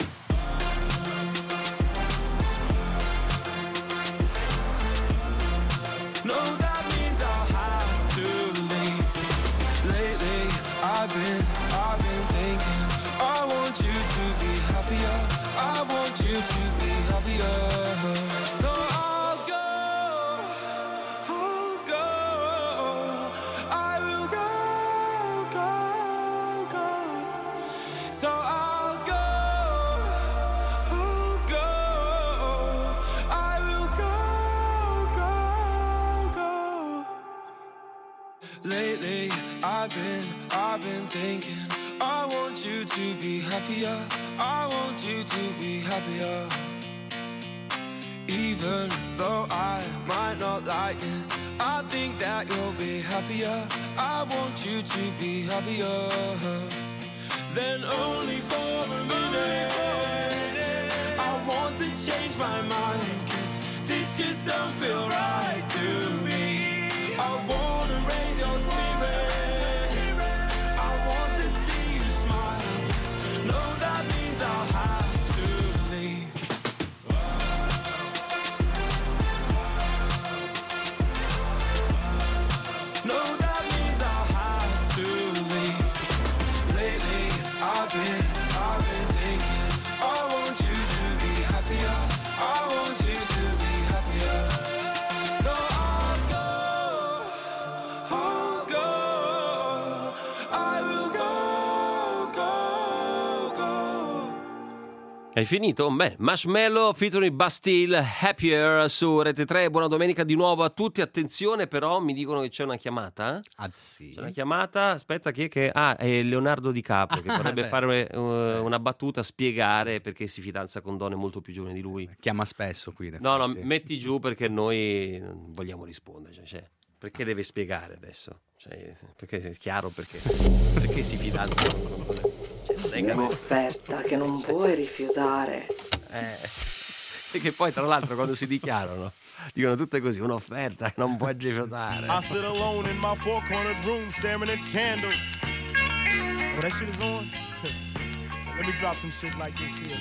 No, that means I'll have to leave. Lately, I've been, I've been thinking, I want you to be happier, I want you to be happier. So I'll go, I'll go lately I've been, I've been thinking I want you to be happier, I want you to be happier. Even though I might not like this, I think that you'll be happier, I want you to be happier. Then only for a minute I want to change my mind, 'cause this just don't feel right to me. I wanna raise your spirits, I want to see you smile. No, that means I'll have to leave. No, that means I'll have to leave. Lately I've been, I've been thinking I want you to be happier, I want you to be happier. So I'll go, I'll go, I will go, go, go. Hai finito? Beh, Marshmello featuring Bastille, Happier su Rete tre. Buona domenica di nuovo a tutti. Attenzione però, mi dicono che c'è una chiamata. Ah, sì. C'è una chiamata, aspetta, chi è che... Ah, è Leonardo Di Caprio, che vorrebbe beh. fare uh, una battuta, spiegare perché si fidanza con donne molto più giovani di lui. Chiama spesso qui. in No, no, effetti. metti giù perché noi non vogliamo rispondere. Cioè, cioè, perché deve spiegare adesso? Cioè, perché è chiaro perché, perché si fidanza con donne. Cioè, non è che- Un'offerta che non puoi rifiutare. Eh, e che poi tra l'altro quando si dichiarano dicono tutte così, un'offerta che non puoi rifiutare. I sit alone in my four-cornered room staring at candles. Oh, that shit is on? Let me drop some shit like this here.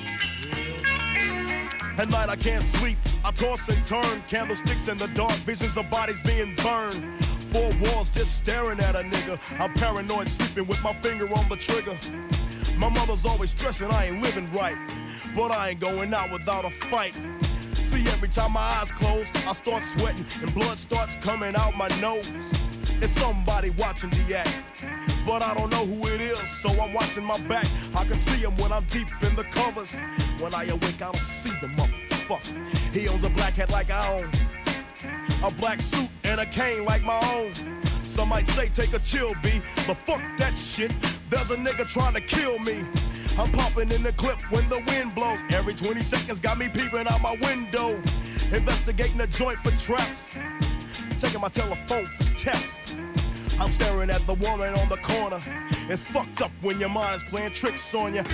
Real. At night I can't sleep, I toss and turn. Candlesticks in the dark, visions of bodies being burned. Four walls just staring at a nigga. I'm paranoid, sleeping with my finger on the trigger. My mother's always stressing I ain't living right, but I ain't going out without a fight. See, every time my eyes close, I start sweating and blood starts coming out my nose. It's somebody watching the act, but I don't know who it is, so I'm watching my back. I can see him when I'm deep in the covers. When I awake, I don't see the motherfucker. He owns a black hat like I own, a black suit and a cane like my own. Some might say take a chill, B, but fuck that shit. There's a nigga trying to kill me. I'm popping in the clip when the wind blows. Every twenty seconds got me peeping out my window. Investigating the joint for traps. Checking my telephone for taps. I'm staring at the woman on the corner. It's fucked up when your mind is playing tricks on you.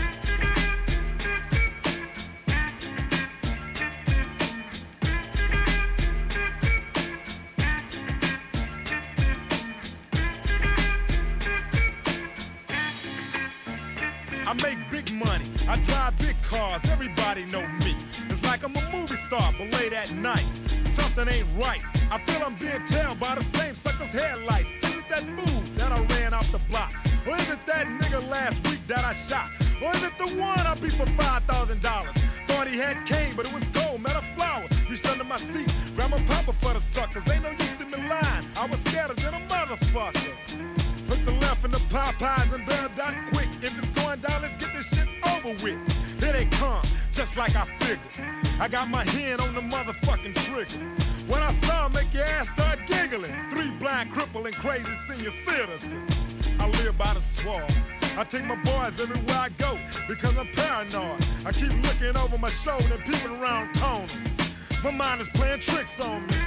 I make big money, I drive big cars, everybody know me. It's like I'm a movie star, but late at night, something ain't right. I feel I'm being tailed by the same sucker's headlights. Is it that fool that I ran off the block? Or is it that nigga last week that I shot? Or is it the one I beat for five thousand dollars? Thought he had cane, but it was gold, met a flower. Reached under my seat, grabbed my papa for the suckers. Ain't no use to me lying, I was scared than a motherfucker. Put the left in the Popeyes and Bell Dot quick. If it's going down, let's get this shit over with. Here they come, just like I figured. I got my hand on the motherfucking trigger. When I saw 'em, make your ass start giggling. Three blind, crippling, crazy senior citizens. I live by the swamp. I take my boys everywhere I go because I'm paranoid. I keep looking over my shoulder and peeping around corners. My mind is playing tricks on me.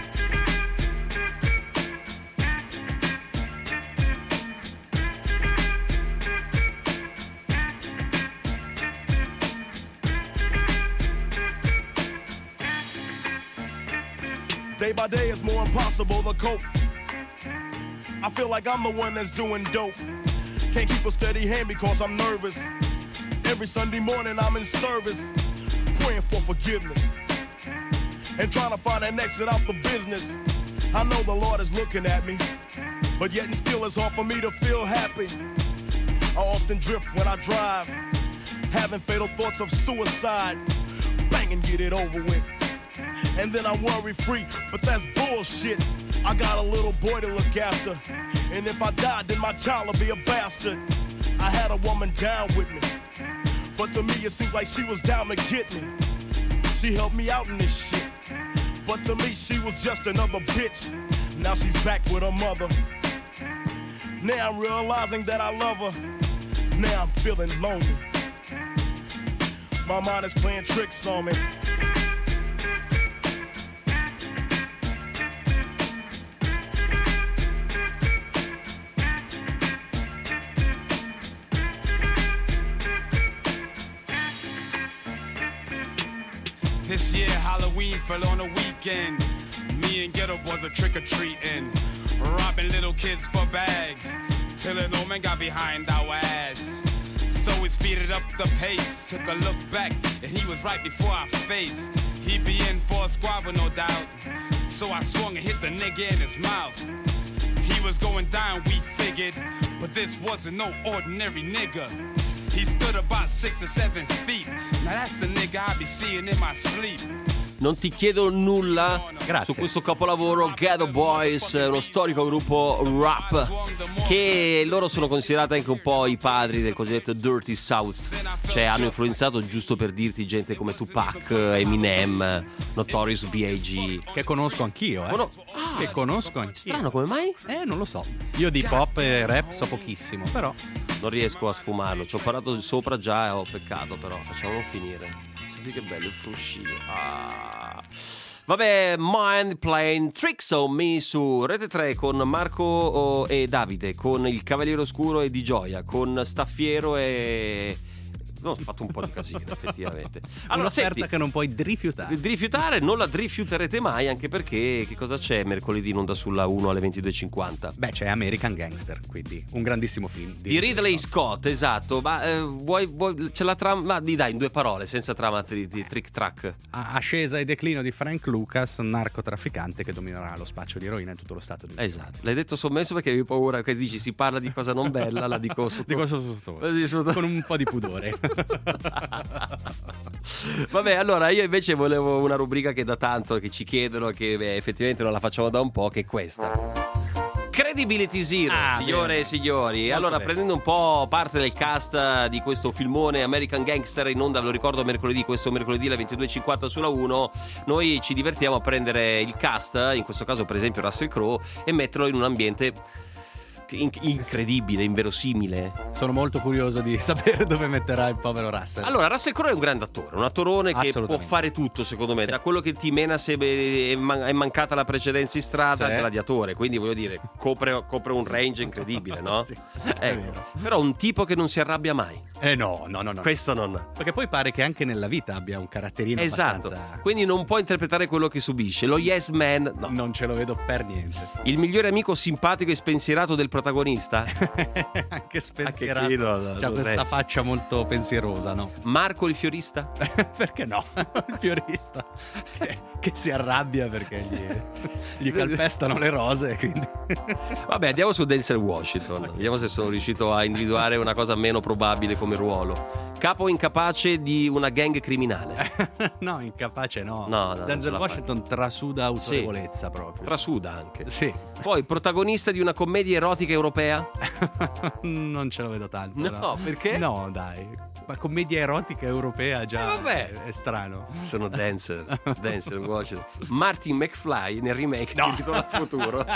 Day by day it's more impossible to cope. I feel like I'm the one that's doing dope. Can't keep a steady hand because I'm nervous. Every Sunday morning I'm in service, praying for forgiveness and trying to find an exit out the business. I know the Lord is looking at me, but yet and still it's hard for me to feel happy. I often drift when I drive, having fatal thoughts of suicide. Bang and get it over with. And then I'm worry-free, but that's bullshit. I got a little boy to look after, and if I die, then my child will be a bastard. I had a woman down with me, but to me it seemed like she was down to get me. She helped me out in this shit, but to me she was just another bitch. Now she's back with her mother. Now I'm realizing that I love her. Now I'm feeling lonely. My mind is playing tricks on me. This year Halloween fell on a weekend. Me and Ghetto Boys are trick-or-treating, robbing little kids for bags, till an old man got behind our ass. So we speeded up the pace, took a look back, and he was right before our face. He'd be in for a squabble, no doubt. So I swung and hit the nigga in his mouth. He was going down, we figured, but this wasn't no ordinary nigga. He stood about six or seven feet. Now that's the nigga I be seeing in my sleep. Non ti chiedo nulla. Grazie. Su questo capolavoro Ghetto Boys, uno storico gruppo rap che loro sono considerati anche un po' i padri del cosiddetto Dirty South, cioè hanno influenzato, giusto per dirti, gente come Tupac, Eminem, Notorious B I G Che conosco anch'io, eh. Cono- ah, che conosco anch'io. Strano, come mai? Eh, non lo so. Io di pop e rap so pochissimo, però Non riesco a sfumarlo, ci ho parlato sopra già e ho peccato, però facciamolo finire. Senti che bello il fruscio. Ah. Vabbè, Mind Playing Tricks on Me su Rete tre con Marco oh, e Davide, con il Cavaliere Oscuro e Di Gioia, con Staffiero e... No, ho fatto un po' di casino, effettivamente. Allora, un'offerta senti, che non puoi rifiutare. di rifiutare non la rifiuterete mai, anche perché che cosa c'è mercoledì in onda sulla uno alle ventidue e cinquanta? Beh, c'è American Gangster, quindi un grandissimo film Di Ridley Scott, esatto. Ma eh, vuoi, vuoi c'è la trama? Ma di dai, in due parole, senza trama di, di trick track. Ascesa e declino di Frank Lucas, un narcotrafficante che dominerà lo spaccio di eroina in tutto lo stato di Esatto. L'hai detto sommesso perché avevi paura che dici si parla di cosa non bella, la dico sotto. Dico sotto, con un po' di pudore. Vabbè, allora io invece volevo una rubrica che da tanto che ci chiedono, che beh, effettivamente non la facciamo da un po', che è questa. Credibility Zero, Ah, signore bene. e signori. Molto Allora, bene. prendendo un po' parte del cast di questo filmone American Gangster in onda, ve lo ricordo, mercoledì, questo mercoledì alle ventidue e cinquanta sulla uno, noi ci divertiamo a prendere il cast, in questo caso per esempio Russell Crowe, e metterlo in un ambiente in- incredibile, inverosimile. Sono molto curioso di sapere dove metterà il povero Russell. Allora, Russell Crowe è un grande attore, un attorone che può Assolutamente. fare tutto, secondo me. Sì. Da quello che ti mena se è man- è mancata la precedenza in strada, Sì. al gladiatore. Quindi voglio dire, copre, copre un range incredibile, no? Sì, è Ecco. vero. Però un tipo che non si arrabbia mai. Eh no, no, no, no. Questo non. Perché poi pare che anche nella vita abbia un caratterino Esatto. abbastanza... Quindi non può interpretare quello che subisce. Lo yes man, no. Non ce lo vedo per niente. Il migliore amico simpatico e spensierato del protagonista. Anche spensierato. Anche qui no, no, C'ha non questa regge. faccia molto pensierosa, no? Marco il fiorista? Perché no? Il fiorista che, che si arrabbia perché gli, gli calpestano le rose, quindi... Vabbè, andiamo su Denzel Washington. Vediamo se sono riuscito a individuare una cosa meno probabile come ruolo. Capo incapace di una gang criminale. No, incapace no. No, no, non ce Denzel la Washington trasuda autorevolezza proprio. Trasuda anche. Sì. Poi protagonista di una commedia erotica europea? Non ce lo vedo tanto. No, perché? No, dai. Ma commedia erotica europea già Eh, vabbè. È, è strano. Sono Denzel, Denzel Washington. Martin McFly nel remake No. di Ritorno al futuro.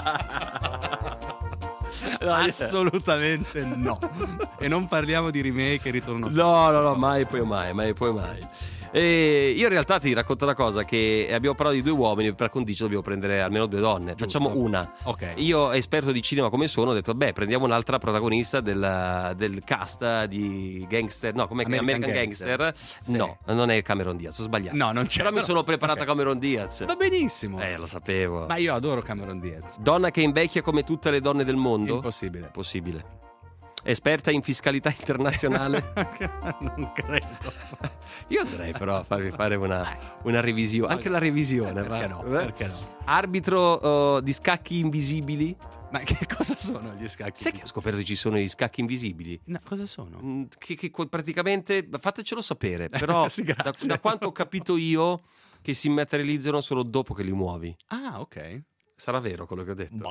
No, Assolutamente no. E non parliamo di remake e ritorno. No, no, no, mai poi mai, mai poi mai. E io in realtà ti racconto una cosa, che abbiamo parlato di due uomini, per condicio dobbiamo prendere almeno due donne. Giusto. Facciamo una. Ok. Io, esperto di cinema come sono, ho detto beh, prendiamo un'altra protagonista del, del cast di Gangster. No, come American American, Gangster. Gangster. Sì. No, non è Cameron Diaz, ho sbagliato. No, non c'è. Però mi sono preparata Ok. Cameron Diaz. Va benissimo. Eh, lo sapevo. Ma io adoro Cameron Diaz. Donna che invecchia come tutte le donne del mondo? Impossibile. Possibile. Esperta in fiscalità internazionale? Non credo. Io andrei però a farvi fare una, una revisione. Anche la revisione. Perché va. no? Perché no? Arbitro uh, di scacchi invisibili? Ma che cosa sono gli scacchi? Sai che ho scoperto che ci sono gli scacchi invisibili? No, cosa sono? Mm, Che, che co- praticamente, fatecelo sapere, però Sì, da, grazie. da quanto ho capito io, che si materializzano solo dopo che li muovi. Ah, ok. Sarà vero quello che ho detto?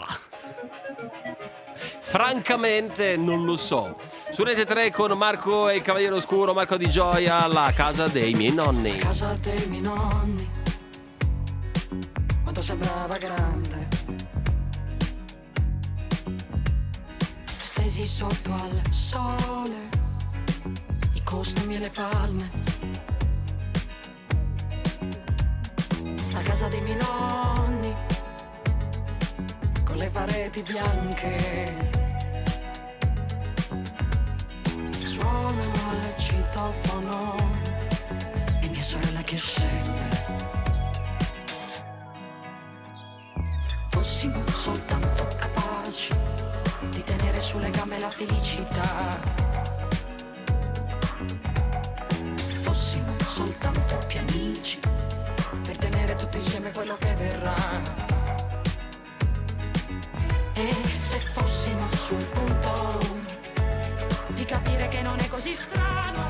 Francamente non lo so. Su Rete tre con Marco e il Cavaliere Oscuro, Marco Di Gioia, la casa dei miei nonni. Casa dei miei nonni, quanto sembrava grande. mesi sotto al sole, i costumi e le palme, la casa dei miei nonni con le pareti bianche, suonano al citofono e mia sorella che scende. Fossimo soltanto capaci di tenere sulle gambe la felicità, fossimo soltanto più amici per tenere tutto insieme quello che verrà. E se fossimo sul punto di capire che non è così strano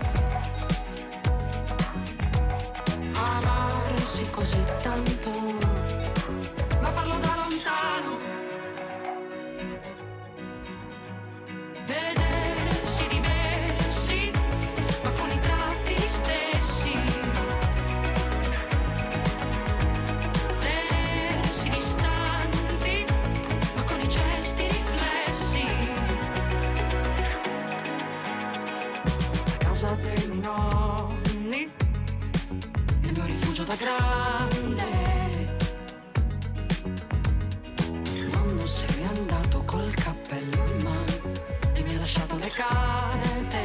amarsi così tanto, ma farlo da lontano, vedersi diversi, ma con i tratti stessi, tenersi distanti, ma con i gesti riflessi. La casa dei miei nonni, il mio rifugio da grande. Nonno se n'è andato col cappello in mano e mi ha lasciato le carte.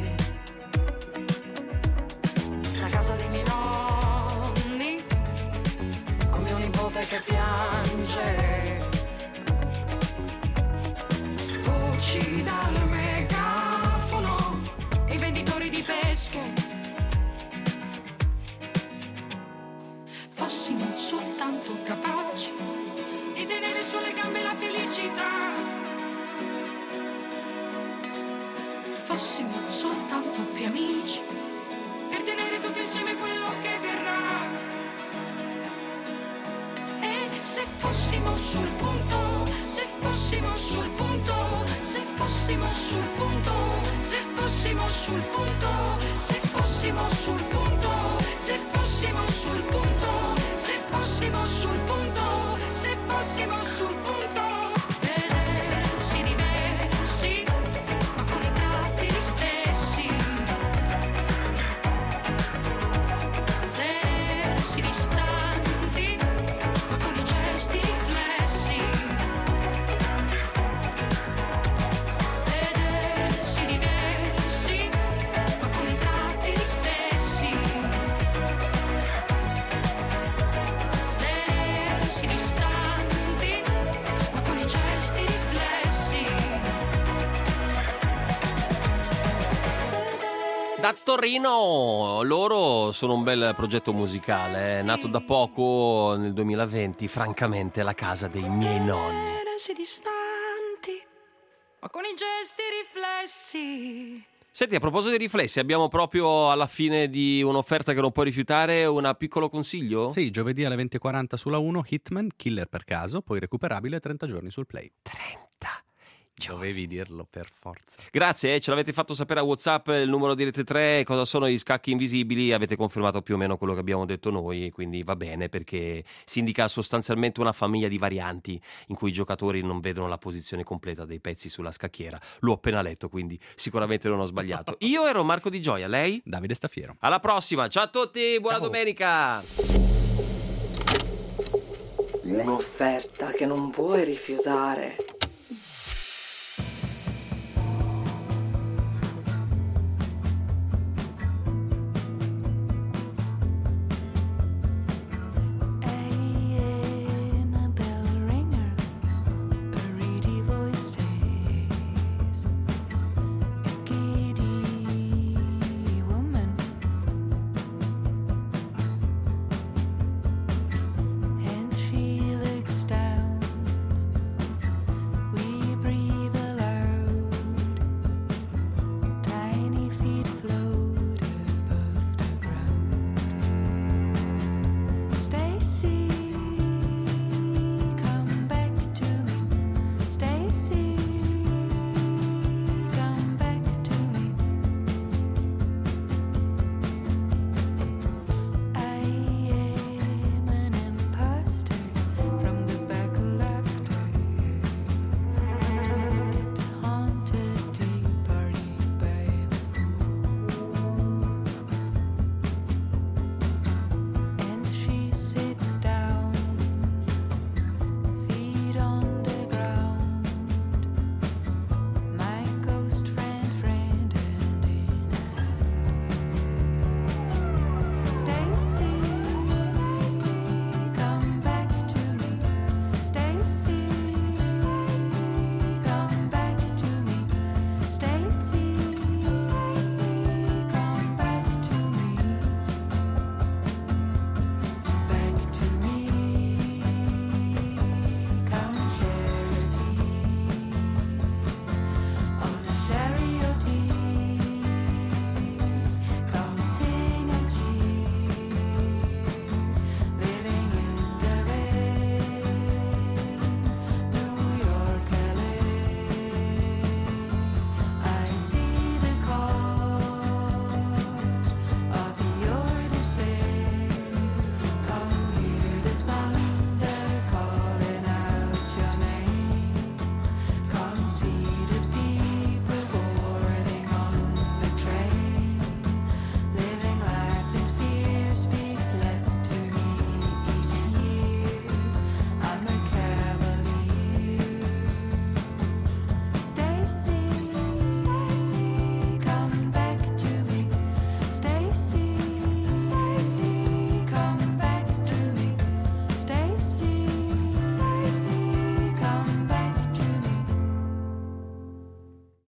La casa dei miei nonni, come un nipote che piange. Voci dal megafono e i venditori di pesche. Fossimo soltanto capaci di tenere sulle gambe la felicità, fossimo soltanto più amici per tenere tutto insieme quello che verrà. E se fossimo sul punto, se fossimo sul punto, se fossimo sul punto, se fossimo sul punto, se fossimo sul punto, se fossimo sul punto, se fossimo sul punto, se fossimo sul punto, vedersi diversi, ma con i tratti stessi, tenersi distanti, ma con i gesti riflessi, vedersi diversi, ma con i tratti stessi, tenersi distanti, ma con i gesti riflessi. Da Torino, loro sono un bel progetto musicale, eh, nato da poco nel duemilaventi, francamente la casa dei miei nonni. Tenersi distanti, ma con i gesti riflessi. Senti, a proposito di riflessi, abbiamo proprio alla fine di un'offerta che non puoi rifiutare un piccolo consiglio? Sì, giovedì alle venti e quaranta sulla uno, Hitman, Killer per caso, poi recuperabile trenta giorni sul Play. trenta Dovevi dirlo per forza. Grazie, eh, ce l'avete fatto sapere a WhatsApp, il numero di Rete tre, cosa sono gli scacchi invisibili, avete confermato più o meno quello che abbiamo detto noi, quindi va bene perché si indica sostanzialmente una famiglia di varianti in cui i giocatori non vedono la posizione completa dei pezzi sulla scacchiera. L'ho appena letto, quindi sicuramente non ho sbagliato. Io ero Marco Di Gioia, lei? Davide Staffiero. Alla prossima, ciao a tutti, buona Ciao. domenica! Un'offerta che non puoi rifiutare.